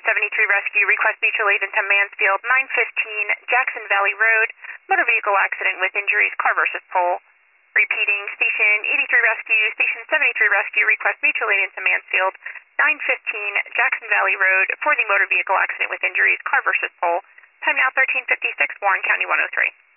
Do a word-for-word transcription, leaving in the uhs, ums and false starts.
seventy-three Rescue, request mutual aid into Mansfield, nine fifteen Jackson Valley Road, motor vehicle accident with injuries, car versus pole. Repeating, Station eighty-three Rescue, Station seventy-three Rescue, request mutual aid into Mansfield, nine fifteen Jackson Valley Road for the motor vehicle accident with injuries, car versus pole. Time now thirteen fifty-six, Warren County one oh three.